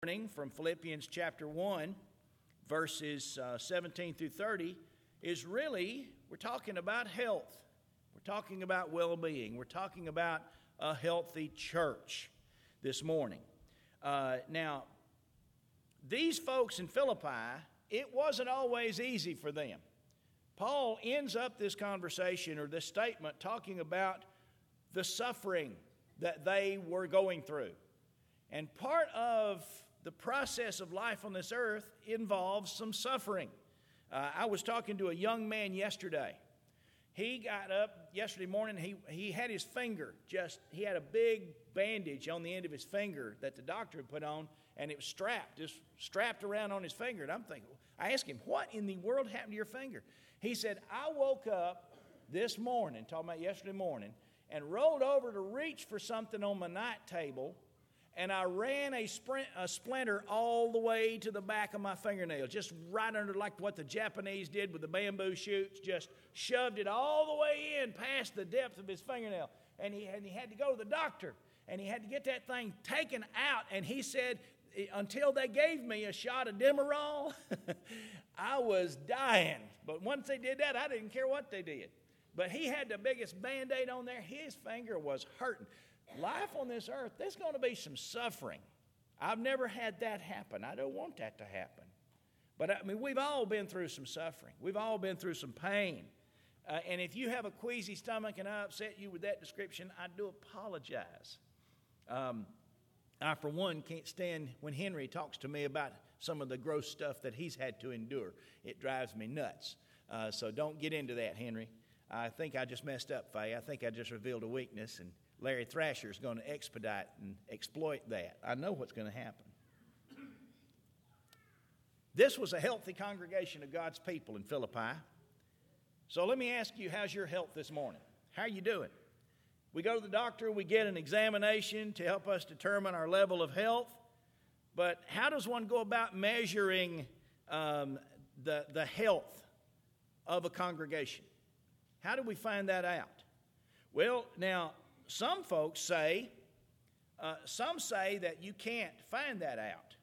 Morning from Philippians chapter 1, verses 17 through 30, is really, we're talking about health. We're talking about well-being. We're talking about a healthy church this morning. Now, these folks in Philippi, it wasn't always easy for them. Paul ends up this conversation or this statement talking about the suffering that they were going through. And part of the process of life on this earth involves some suffering. I was talking to a young man yesterday. He got up yesterday morning. He had his finger he had a big bandage on the end of his finger that the doctor had put on, and it was strapped around on his finger. And I asked him, what in the world happened to your finger? He said, I woke up this morning, talking about yesterday morning, and rolled over to reach for something on my night table, and I ran a splinter all the way to the back of my fingernail, just right under like what the Japanese did with the bamboo shoots, just shoved it all the way in past the depth of his fingernail. And he had to go to the doctor, and he had to get that thing taken out. And he said, until they gave me a shot of Demerol, I was dying. But once they did that, I didn't care what they did. But he had the biggest Band-Aid on there. His finger was hurting. Life on this earth, there's going to be some suffering. I've never had that happen. I don't want that to happen. But we've all been through some suffering. We've all been through some pain. And if you have a queasy stomach and I upset you with that description, I do apologize. I, for one, can't stand when Henry talks to me about some of the gross stuff that he's had to endure. It drives me nuts. So don't get into that, Henry. I think I just messed up, Faye. I think I just revealed a weakness, and Larry Thrasher is going to expedite and exploit that. I know what's going to happen. This was a healthy congregation of God's people in Philippi. So let me ask you, how's your health this morning? How are you doing? We go to the doctor, we get an examination to help us determine our level of health. But how does one go about measuring the health of a congregation? How do we find that out? Well, now, some folks say that you can't find that out.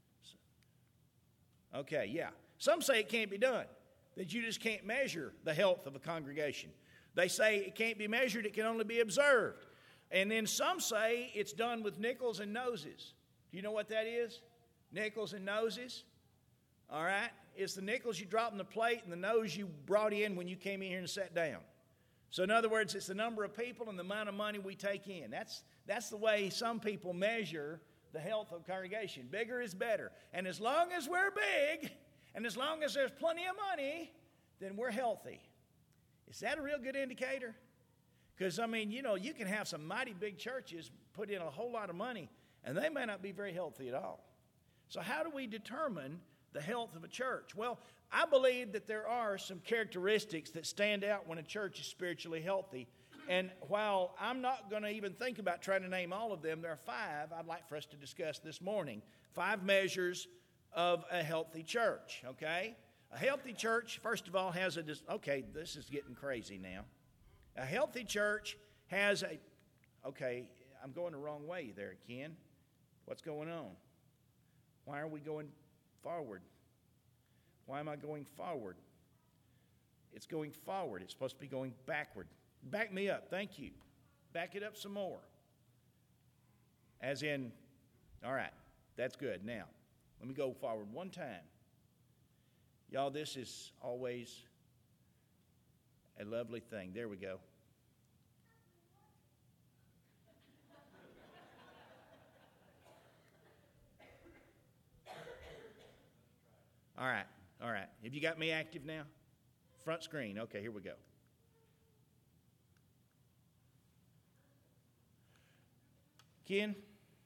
Okay, yeah. Some say it can't be done, that you just can't measure the health of a congregation. They say it can't be measured, it can only be observed. And then some say it's done with nickels and noses. Do you know what that is? Nickels and noses? All right? It's the nickels you drop in the plate and the nose you brought in when you came in here and sat down. So in other words, it's the number of people and the amount of money we take in. That's the way some people measure the health of a congregation. Bigger is better. And as long as we're big, and as long as there's plenty of money, then we're healthy. Is that a real good indicator? Because, you can have some mighty big churches put in a whole lot of money, and they may not be very healthy at all. So how do we determine the health of a church? Well, I believe that there are some characteristics that stand out when a church is spiritually healthy. And while I'm not going to even think about trying to name all of them, there are 5 I'd like for us to discuss this morning. 5 measures of a healthy church, okay? A healthy church, first of all, has okay, this is getting crazy now. A healthy church has okay, I'm going the wrong way there, Ken. What's going on? Why are we going forward? Why am I going forward? It's going forward. It's supposed to be going backward. Back me up. Thank you. Back it up some more. As in, all right, that's good. Now, let me go forward one time. Y'all, this is always a lovely thing. There we go. All right. Have you got me active now? Front screen. Okay, here we go. Ken?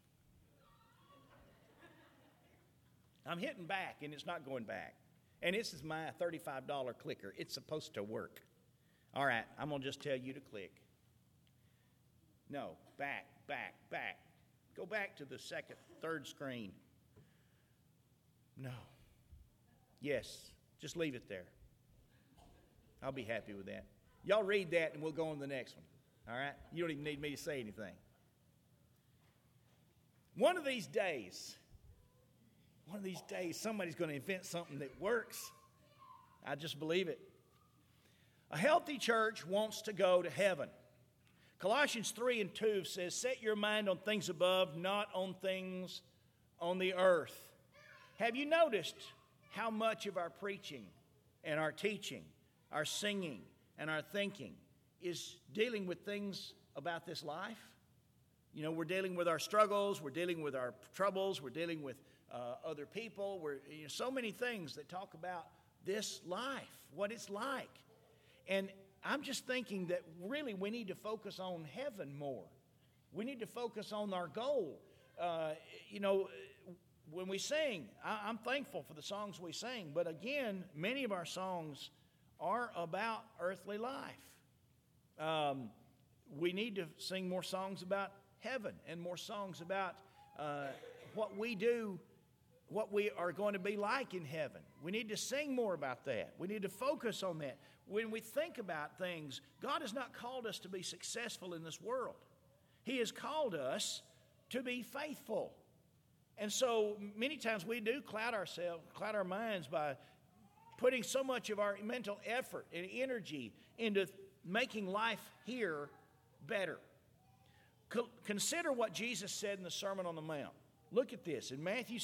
I'm hitting back, and it's not going back. And this is my $35 clicker. It's supposed to work. All right, I'm going to just tell you to click. No, back. Go back to the third screen. No. Yes, just leave it there. I'll be happy with that. Y'all read that and we'll go on to the next one. All right? You don't even need me to say anything. One of these days, one of these days somebody's going to invent something that works. I just believe it. A healthy church wants to go to heaven. Colossians 3:2 says, set your mind on things above, not on things on the earth. Have you noticed how much of our preaching and our teaching, our singing and our thinking is dealing with things about this life? You know, we're dealing with our struggles, we're dealing with our troubles, we're dealing with other people. So many things that talk about this life, what it's like. And I'm just thinking that really we need to focus on heaven more. We need to focus on our goal. When we sing, I'm thankful for the songs we sing, but again, many of our songs are about earthly life. We need to sing more songs about heaven and more songs about what we do, what we are going to be like in heaven. We need to sing more about that. We need to focus on that. When we think about things, God has not called us to be successful in this world. He has called us to be faithful. And so many times we do cloud our minds by putting so much of our mental effort and energy into making life here better. Consider what Jesus said in the Sermon on the Mount. Look at this. In Matthew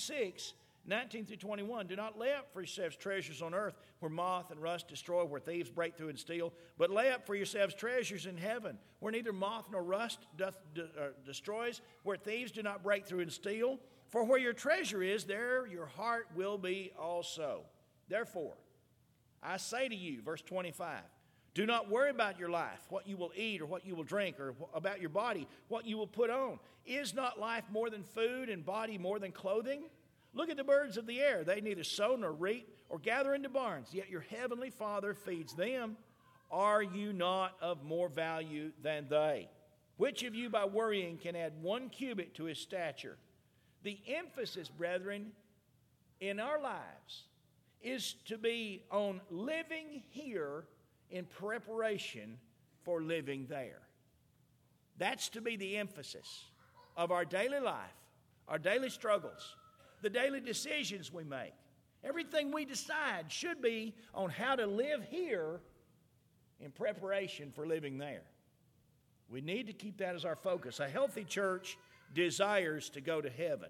6:19-21, do not lay up for yourselves treasures on earth where moth and rust destroy, where thieves break through and steal, but lay up for yourselves treasures in heaven, where neither moth nor rust destroys, where thieves do not break through and steal. For where your treasure is, there your heart will be also. Therefore, I say to you, verse 25, do not worry about your life, what you will eat or what you will drink, or about your body, what you will put on. Is not life more than food and body more than clothing? Look at the birds of the air. They neither sow nor reap or gather into barns, yet your heavenly Father feeds them. Are you not of more value than they? Which of you by worrying can add 1 cubit to his stature? The emphasis, brethren, in our lives is to be on living here in preparation for living there. That's to be the emphasis of our daily life, our daily struggles, the daily decisions we make. Everything we decide should be on how to live here in preparation for living there. We need to keep that as our focus. A healthy church desires to go to heaven.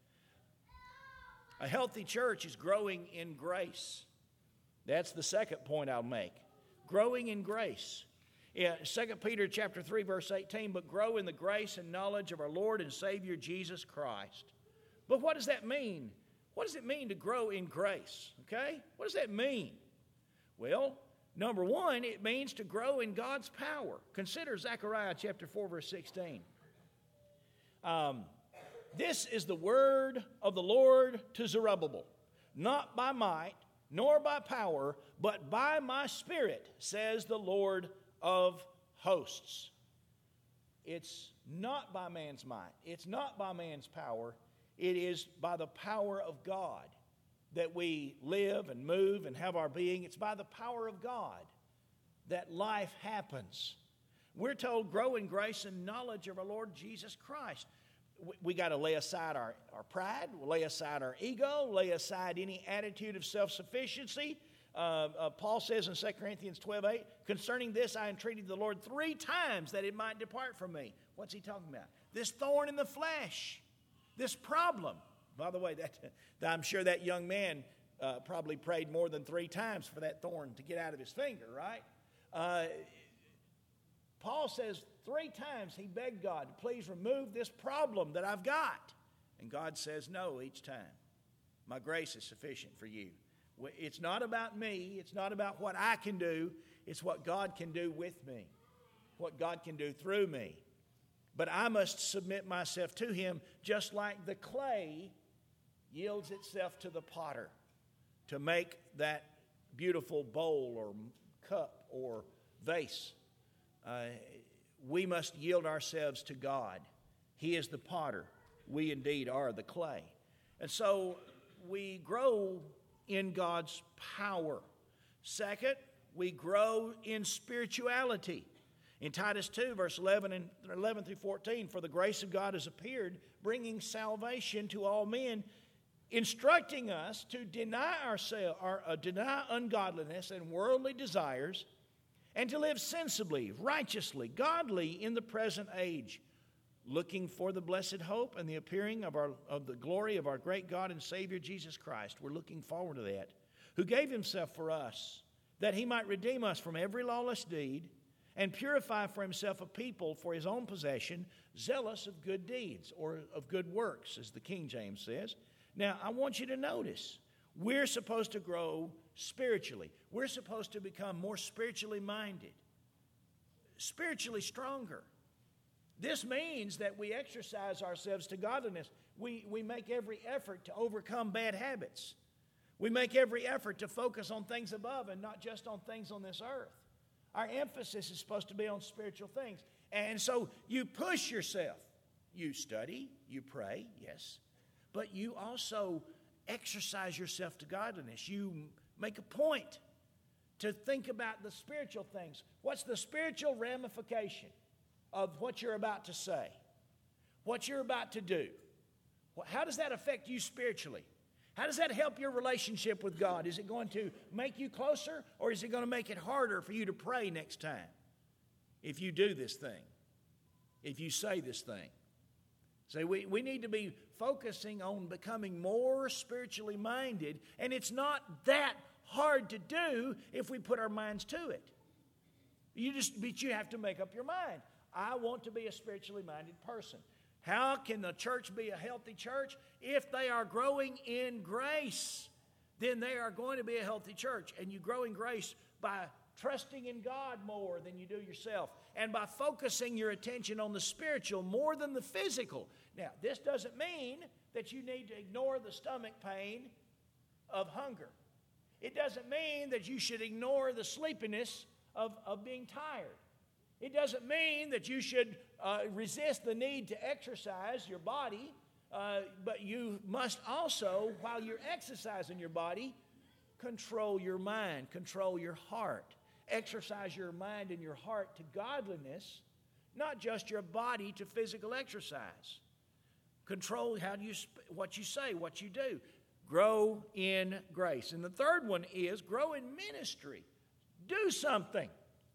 A healthy church is growing in grace. That's the second point I'll make. Growing in grace. 2 Peter chapter 3, verse 18, but grow in the grace and knowledge of our Lord and Savior Jesus Christ. But what does that mean? What does it mean to grow in grace? Okay? What does that mean? Well, number one, it means to grow in God's power. Consider Zechariah chapter 4, verse 16. This is the word of the Lord to Zerubbabel, not by might, nor by power, but by my Spirit, says the Lord of hosts. It's not by man's might. It's not by man's power. It is by the power of God that we live and move and have our being. It's by the power of God that life happens. We're told, grow in grace and knowledge of our Lord Jesus Christ. We got to lay aside our pride, lay aside our ego, lay aside any attitude of self-sufficiency. Paul says in 2 Corinthians 12:8, concerning this I entreated the Lord 3 times that it might depart from me. What's he talking about? This thorn in the flesh, this problem. By the way, I'm sure that young man probably prayed more than 3 times for that thorn to get out of his finger, right? Paul says 3 times he begged God to please remove this problem that I've got. And God says no each time. My grace is sufficient for you. It's not about me. It's not about what I can do. It's what God can do with me, what God can do through me. But I must submit myself to him just like the clay yields itself to the potter to make that beautiful bowl or cup or vase. We must yield ourselves to God. He is the potter. We indeed are the clay. And so we grow in God's power. Second, we grow in spirituality. In Titus 2, verse 11 through 14, for the grace of God has appeared, bringing salvation to all men, instructing us to deny ourselves, deny ungodliness and worldly desires, and to live sensibly, righteously, godly in the present age, looking for the blessed hope and the appearing of the glory of our great God and Savior Jesus Christ. We're looking forward to that, who gave himself for us, that he might redeem us from every lawless deed and purify for himself a people for his own possession, zealous of good deeds, or of good works, as the King James says. Now, I want you to notice, we're supposed to grow spiritually. We're supposed to become more spiritually minded, spiritually stronger. This means that we exercise ourselves to godliness. We make every effort to overcome bad habits. We make every effort to focus on things above and not just on things on this earth. Our emphasis is supposed to be on spiritual things. And so you push yourself. You study, you pray, yes. But you also exercise yourself to godliness. You make a point to think about the spiritual things. What's the spiritual ramification of what you're about to say? What you're about to do? How does that affect you spiritually? How does that help your relationship with God? Is it going to make you closer, or is it going to make it harder for you to pray next time if you do this thing, if you say this thing? So we need to be focusing on becoming more spiritually minded, and it's not that hard to do if we put our minds to it. But you have to make up your mind. I want to be a spiritually minded person. How can the church be a healthy church? If they are growing in grace, then they are going to be a healthy church. And you grow in grace by trusting in God more than you do yourself, and by focusing your attention on the spiritual more than the physical. Now, this doesn't mean that you need to ignore the stomach pain of hunger. It doesn't mean that you should ignore the sleepiness of being tired. It doesn't mean that you should resist the need to exercise your body, but you must also, while you're exercising your body, control your mind, control your heart. Exercise your mind and your heart to godliness, not just your body to physical exercise. Control what you say, what you do. Grow in grace. And the third one is grow in ministry. Do something.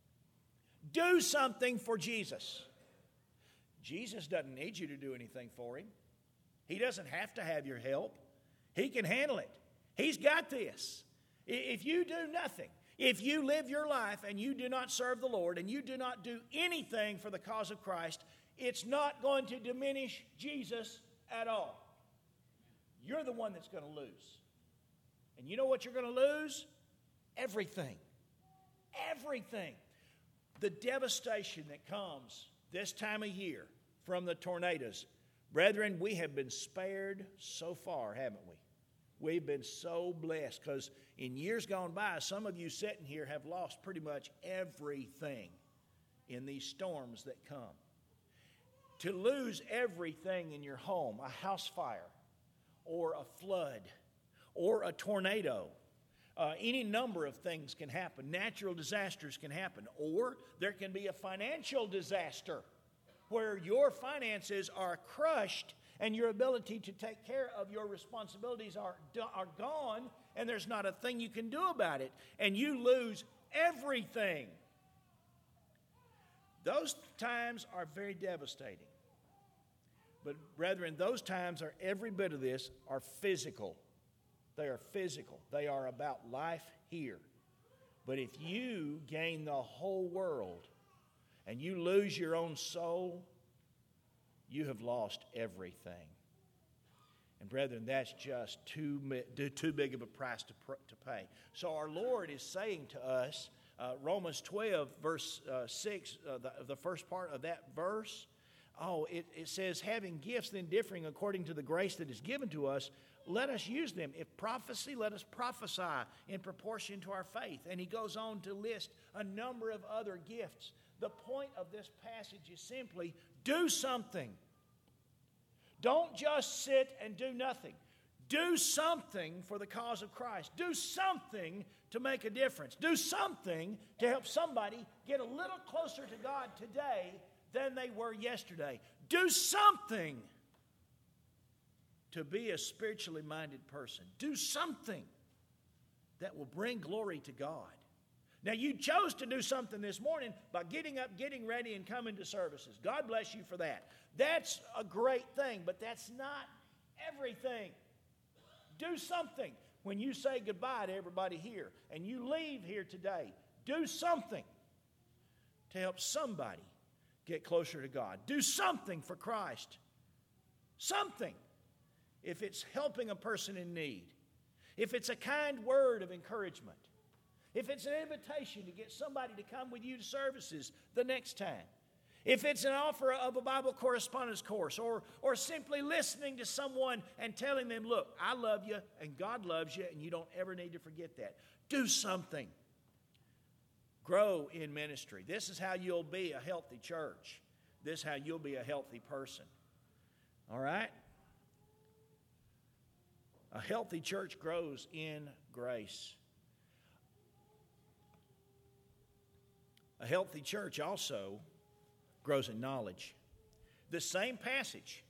Do something for Jesus. Jesus doesn't need you to do anything for him. He doesn't have to have your help. He can handle it. He's got this. If you do nothing, if you live your life and you do not serve the Lord and you do not do anything for the cause of Christ, it's not going to diminish Jesus at all. You're the one that's going to lose. And you know what you're going to lose? Everything. Everything. The devastation that comes this time of year from the tornadoes. Brethren, we have been spared so far, haven't we? We've been so blessed, because in years gone by, some of you sitting here have lost pretty much everything in these storms that come. To lose everything in your home, a house fire, or a flood, or a tornado, any number of things can happen. Natural disasters can happen. Or there can be a financial disaster where your finances are crushed and your ability to take care of your responsibilities are gone, and there's not a thing you can do about it, and you lose everything. Those times are very devastating. But brethren, those times are every bit of this are physical. They are physical. They are about life here. But if you gain the whole world and you lose your own soul, you have lost everything. And brethren, that's just too big of a price to pay. So our Lord is saying to us, Romans 12, verse 6, the first part of that verse, it says, having gifts then differing according to the grace that is given to us, let us use them. If prophecy, let us prophesy in proportion to our faith. And he goes on to list a number of other gifts. The point of this passage is simply, do something. Don't just sit and do nothing. Do something for the cause of Christ. Do something to make a difference. Do something to help somebody get a little closer to God today than they were yesterday. Do something. to be a spiritually minded person. Do something that will bring glory to God. Now, you chose to do something this morning by getting up, getting ready, and coming to services. God bless you for that. That's a great thing, but that's not everything. Do something. When you say goodbye to everybody here and you leave here today, do something to help somebody get closer to God. Do something for Christ. Something. If it's helping a person in need, if it's a kind word of encouragement, if it's an invitation to get somebody to come with you to services the next time, if it's an offer of a Bible correspondence course, or simply listening to someone and telling them, look, I love you and God loves you and you don't ever need to forget that. Do something. Grow in ministry. This is how you'll be a healthy church. This is how you'll be a healthy person. All right? A healthy church grows in grace. A healthy church also grows in knowledge. This same passage,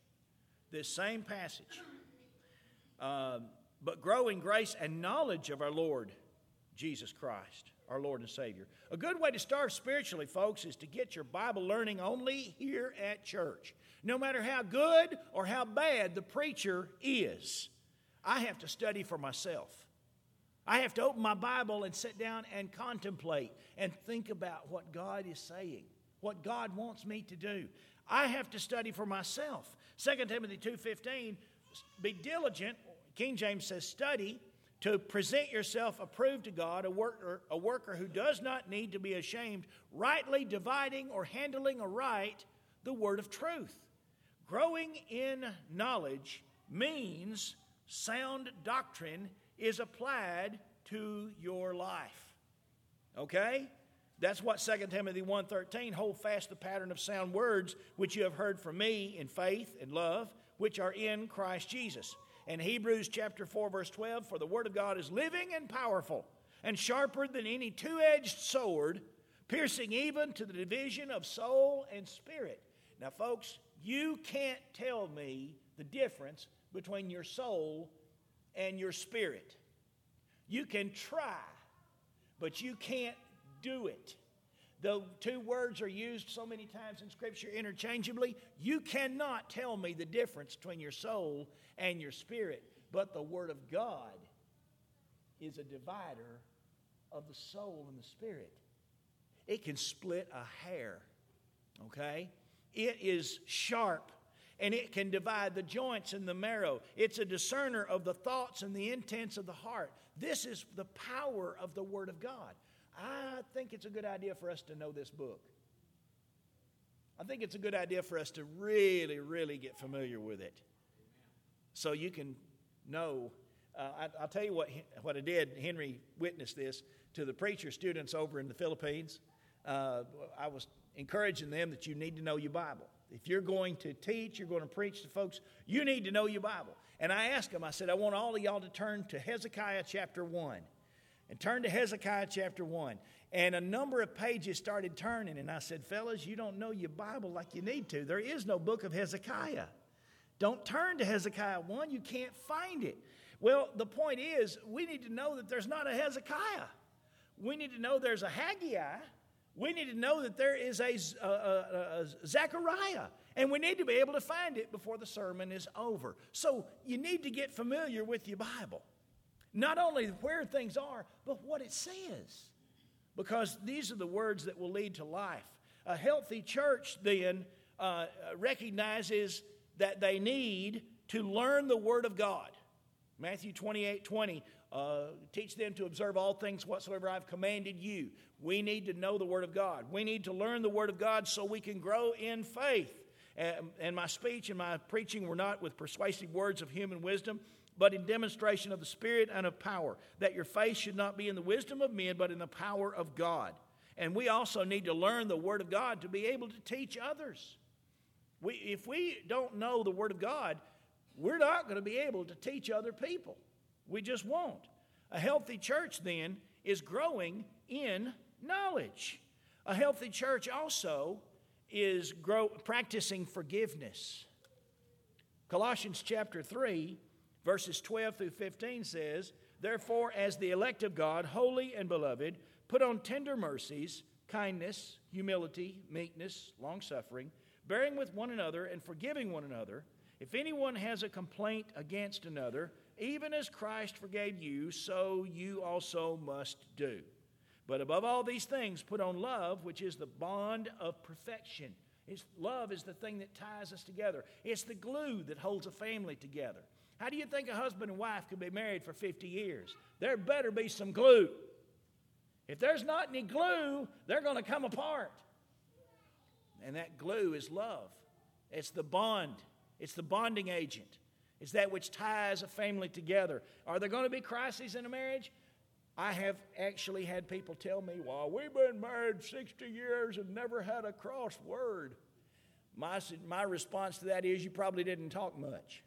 but grow in grace and knowledge of our Lord Jesus Christ, our Lord and Savior. A good way to start spiritually, folks, is to get your Bible learning only here at church. No matter how good or how bad the preacher is, I have to study for myself. I have to open my Bible and sit down and contemplate and think about what God is saying, what God wants me to do. I have to study for myself. 2 Timothy 2:15, be diligent, King James says study, to present yourself approved to God, a worker who does not need to be ashamed, rightly dividing or handling aright the word of truth. Growing in knowledge means sound doctrine is applied to your life. Okay? That's what 2 Timothy 1:13, hold fast the pattern of sound words which you have heard from me in faith and love, which are in Christ Jesus. And Hebrews chapter 4, verse 12, for the word of God is living and powerful and sharper than any two-edged sword, piercing even to the division of soul and spirit. Now, folks, you can't tell me the difference between your soul and your spirit. You can try, but you can't do it. The two words are used so many times in Scripture interchangeably. You cannot tell me the difference between your soul and your spirit. But the Word of God is a divider of the soul and the spirit. It can split a hair, okay? It is sharp, and it can divide the joints and the marrow. It's a discerner of the thoughts and the intents of the heart. This is the power of the Word of God. I think it's a good idea for us to know this book. I think it's a good idea for us to really, really get familiar with it, so you can know. I'll tell you what I did. Henry witnessed this to the preacher students over in the Philippines. I was encouraging them that you need to know your Bible. If you're going to teach, you're going to preach to folks, you need to know your Bible. And I asked them, I said, I want all of y'all to turn to Hezekiah chapter 1. And turn to Hezekiah chapter 1. And a number of pages started turning. And I said, fellas, you don't know your Bible like you need to. There is no book of Hezekiah. Don't turn to Hezekiah 1. You can't find it. Well, the point is, we need to know that there's not a Hezekiah. We need to know there's a Haggai. We need to know that there is a Zechariah. And we need to be able to find it before the sermon is over. So you need to get familiar with your Bible. Not only where things are, but what it says. Because these are the words that will lead to life. A healthy church then recognizes that they need to learn the Word of God. Matthew 28:20, teach them to observe all things whatsoever I've commanded you. We need to know the Word of God. We need to learn the Word of God so we can grow in faith. And my speech and my preaching were not with persuasive words of human wisdom, but in demonstration of the Spirit and of power, that your faith should not be in the wisdom of men, but in the power of God. And we also need to learn the Word of God to be able to teach others. If we don't know the Word of God, we're not going to be able to teach other people. We just won't. A healthy church, then, is growing in knowledge. A healthy church also is practicing forgiveness. Colossians chapter 3, verses 12 through 15 says, "Therefore, as the elect of God, holy and beloved, put on tender mercies, kindness, humility, meekness, long-suffering, bearing with one another and forgiving one another. If anyone has a complaint against another, even as Christ forgave you, so you also must do. But above all these things, put on love, which is the bond of perfection." Love is the thing that ties us together. It's the glue that holds a family together. How do you think a husband and wife could be married for 50 years? There better be some glue. If there's not any glue, they're going to come apart. And that glue is love. It's the bond. It's the bonding agent. It's that which ties a family together. Are there going to be crises in a marriage? I have actually had people tell me, "Well, we've been married 60 years and never had a cross word." My response to that is, you probably didn't talk much.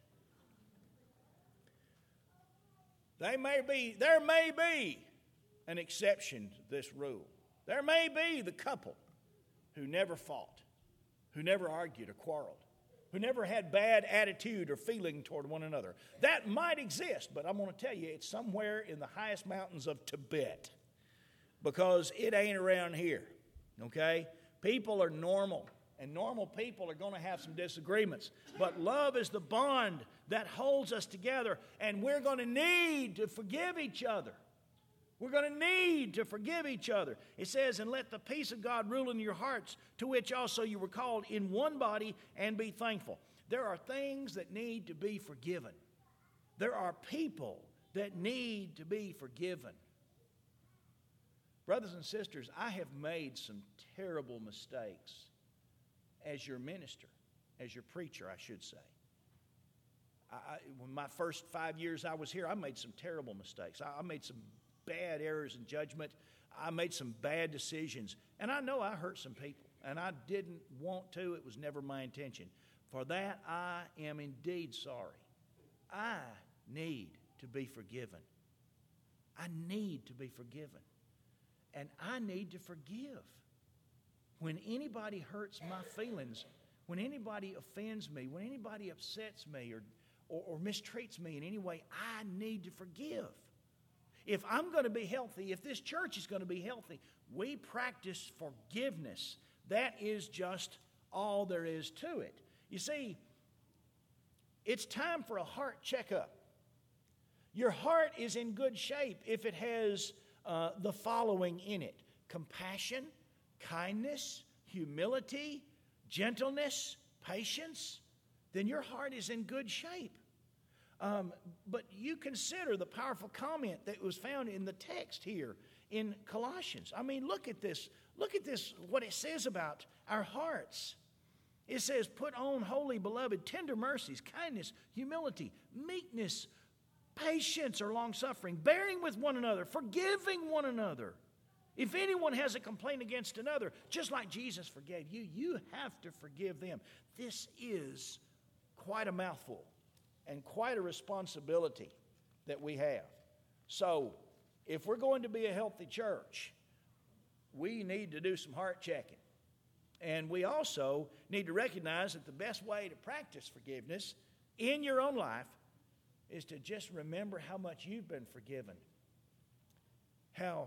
There may be an exception to this rule. There may be the couple who never fought, who never argued or quarreled, who never had bad attitude or feeling toward one another. That might exist, but I'm going to tell you, it's somewhere in the highest mountains of Tibet, because it ain't around here, okay? People are normal, and normal people are going to have some disagreements. But love is the bond that holds us together, and we're going to need to forgive each other. We're going to need to forgive each other. It says, "And let the peace of God rule in your hearts, to which also you were called in one body, and be thankful." There are things that need to be forgiven. There are people that need to be forgiven. Brothers and sisters, I have made some terrible mistakes as your minister, as your preacher, I should say. When my first 5 years I was here, I made some terrible mistakes. I made some bad errors in judgment. I made some bad decisions. And I know I hurt some people. And I didn't want to. It was never my intention. For that, I am indeed sorry. I need to be forgiven. I need to be forgiven. And I need to forgive. When anybody hurts my feelings, when anybody offends me, when anybody upsets me or mistreats me in any way, I need to forgive. If I'm going to be healthy, if this church is going to be healthy, we practice forgiveness. That is just all there is to it. You see, it's time for a heart checkup. Your heart is in good shape if it has the following in it: compassion, kindness, humility, gentleness, patience. Then your heart is in good shape. But you consider the powerful comment that was found in the text here in Colossians. I mean, look at this. Look at this, what it says about our hearts. It says, "Put on, holy, beloved, tender mercies, kindness, humility, meekness, patience or long-suffering, bearing with one another, forgiving one another. If anyone has a complaint against another, just like Jesus forgave you, you have to forgive them." This is quite a mouthful and quite a responsibility that we have. So, if we're going to be a healthy church, we need to do some heart checking. And we also need to recognize that the best way to practice forgiveness in your own life is to just remember how much you've been forgiven, how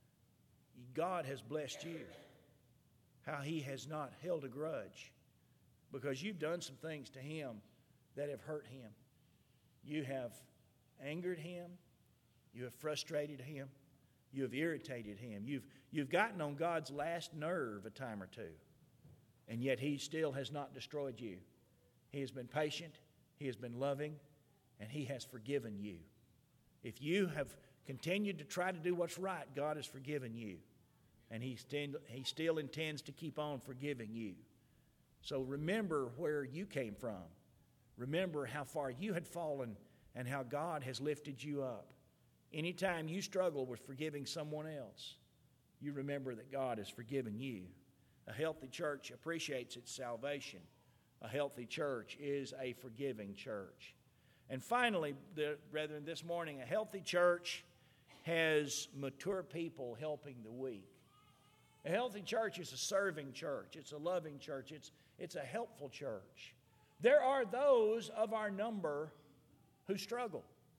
God has blessed you, how He has not held a grudge, because you've done some things to Him that have hurt Him. You have angered Him. You have frustrated Him. You have irritated Him. You've gotten on God's last nerve a time or two, and yet He still has not destroyed you. He has been patient. He has been loving, and He has forgiven you. If you have continued to try to do what's right, God has forgiven you, and He still intends to keep on forgiving you. So remember where you came from. Remember how far you had fallen and how God has lifted you up. Anytime you struggle with forgiving someone else, you remember that God has forgiven you. A healthy church appreciates its salvation. A healthy church is a forgiving church. And finally, brethren, this morning, a healthy church has mature people helping the weak. A healthy church is a serving church. It's a loving church. It's a helpful church. There are those of our number who struggle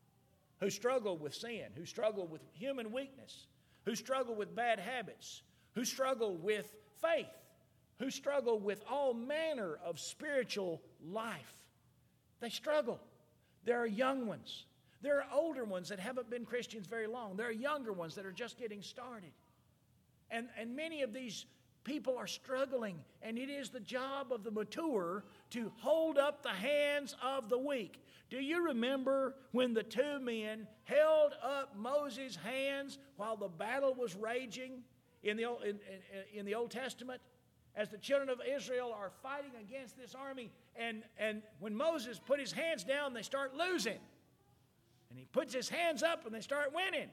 with sin, who struggle with human weakness, who struggle with bad habits, who struggle with faith, who struggle with all manner of spiritual life. They struggle. There are young ones. There are older ones that haven't been Christians very long. There are younger ones that are just getting started. And many of these people are struggling, and it is the job of the mature to hold up the hands of the weak. Do you remember when the two men held up Moses' hands while the battle was raging in the Old Testament? As the children of Israel are fighting against this army, and when Moses put his hands down, they start losing. And he puts his hands up and they start winning.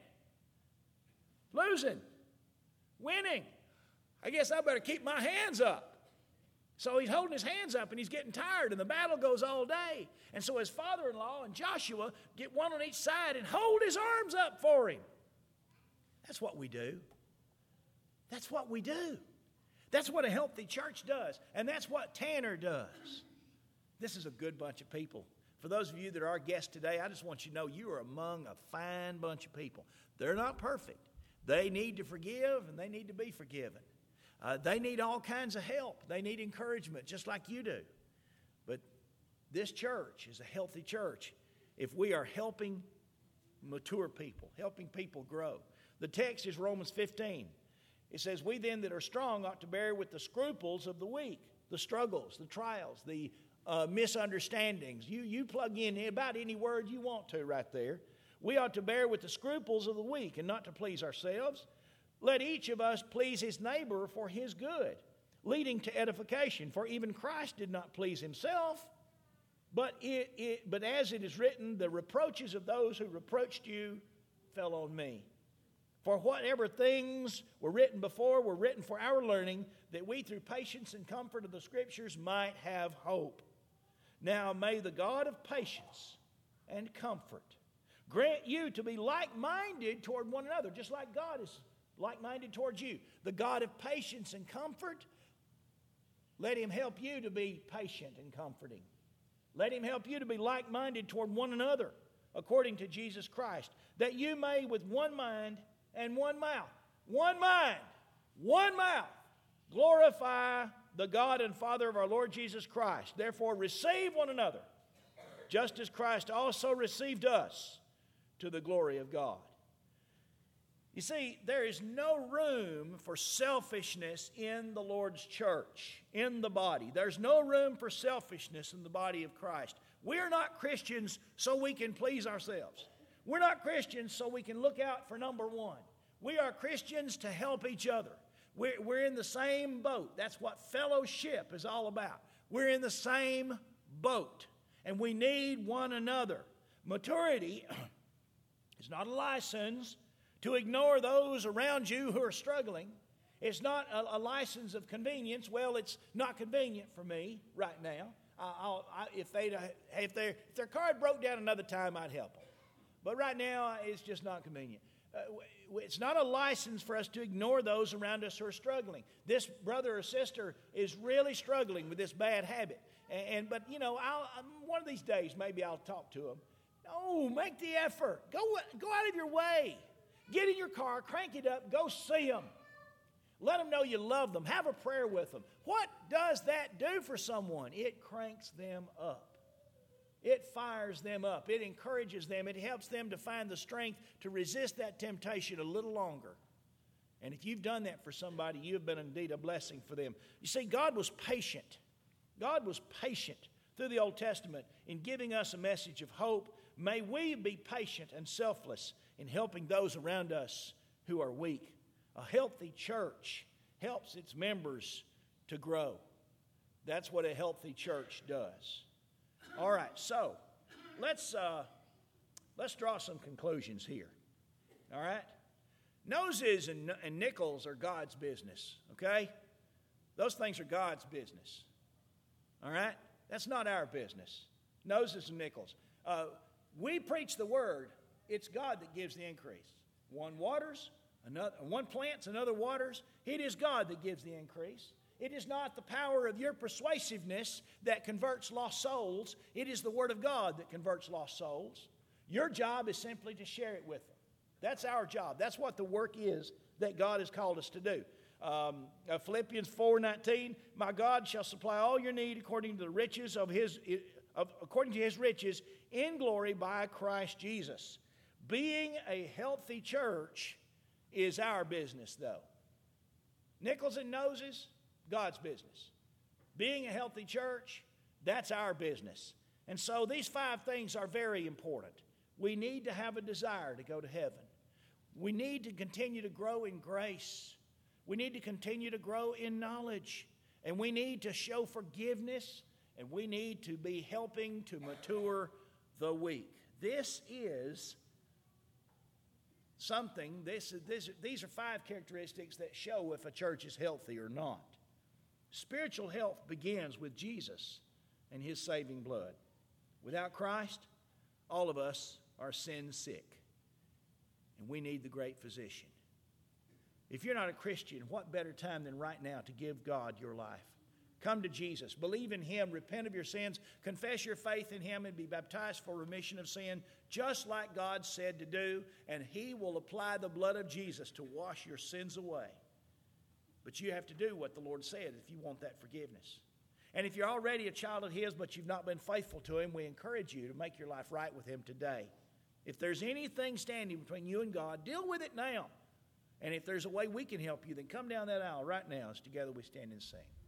Losing. Winning. I guess I better keep my hands up. So he's holding his hands up and he's getting tired, and the battle goes all day. And so his father-in-law and Joshua get one on each side and hold his arms up for him. That's what we do. That's what we do. That's what a healthy church does, and that's what Tanner does. This is a good bunch of people. For those of you that are our guests today, I just want you to know you are among a fine bunch of people. They're not perfect. They need to forgive, and they need to be forgiven. They need all kinds of help. They need encouragement, just like you do. But this church is a healthy church if we are helping mature people, helping people grow. The text is Romans 15. It says, we then that are strong ought to bear with the scruples of the weak, the struggles, the trials, the misunderstandings. You plug in about any word you want to right there. We ought to bear with the scruples of the weak and not to please ourselves. Let each of us please his neighbor for his good, leading to edification. For even Christ did not please himself, but as it is written, the reproaches of those who reproached you fell on me. For whatever things were written before were written for our learning, that we through patience and comfort of the Scriptures might have hope. Now may the God of patience and comfort grant you to be like-minded toward one another, just like God is like-minded towards you. The God of patience and comfort, let him help you to be patient and comforting. Let him help you to be like-minded toward one another, according to Jesus Christ, that you may with one mind and one mind, glorify the God and Father of our Lord Jesus Christ. Therefore receive one another, just as Christ also received us, to the glory of God. You see, there is no room for selfishness in the Lord's church, in the body. There's no room for selfishness in the body of Christ. We're not Christians so we can please ourselves. We're not Christians so we can look out for number one. We are Christians to help each other. We're in the same boat. That's what fellowship is all about. We're in the same boat, and we need one another. Maturity is not a license to ignore those around you who are struggling. It's not a license of convenience. Well, it's not convenient for me right now. If their car had broke down another time, I'd help them. But right now, it's just not convenient. It's not a license for us to ignore those around us who are struggling. This brother or sister is really struggling with this bad habit. But one of these days, maybe I'll talk to them. No, make the effort. Go out of your way. Get in your car, crank it up, go see them. Let them know you love them. Have a prayer with them. What does that do for someone? It cranks them up. It fires them up. It encourages them. It helps them to find the strength to resist that temptation a little longer. And if you've done that for somebody, you have been indeed a blessing for them. You see, God was patient. God was patient through the Old Testament in giving us a message of hope. May we be patient and selfless in helping those around us who are weak. A healthy church helps its members to grow. That's what a healthy church does. All right, so let's draw some conclusions here. All right? Noses and nickels are God's business, okay? Those things are God's business. All right? That's not our business. Noses and nickels. We preach the word. It's God that gives the increase. One waters, one plants, another waters. It is God that gives the increase. it is not the power of your persuasiveness that converts lost souls. It is the Word of God that converts lost souls. Your job is simply to share it with them. That's our job. That's what the work is that God has called us to do. Philippians 4:19, my God shall supply all your need according to the riches of according to His riches in glory by Christ Jesus. Being a healthy church is our business, though. Nickels and noses, God's business. Being a healthy church, that's our business. And so these 5 things are very important. We need to have a desire to go to heaven. We need to continue to grow in grace. We need to continue to grow in knowledge. And we need to show forgiveness. And we need to be helping to mature the weak. This is something, these are 5 characteristics that show if a church is healthy or not. Spiritual health begins with Jesus and His saving blood. Without Christ, all of us are sin sick. And we need the great physician. If you're not a Christian, what better time than right now to give God your life? Come to Jesus. Believe in Him. Repent of your sins. Confess your faith in Him and be baptized for remission of sin, just like God said to do. And He will apply the blood of Jesus to wash your sins away. But you have to do what the Lord said if you want that forgiveness. And if you're already a child of His, but you've not been faithful to Him, we encourage you to make your life right with Him today. If there's anything standing between you and God, deal with it now. And if there's a way we can help you, then come down that aisle right now as together we stand and sing.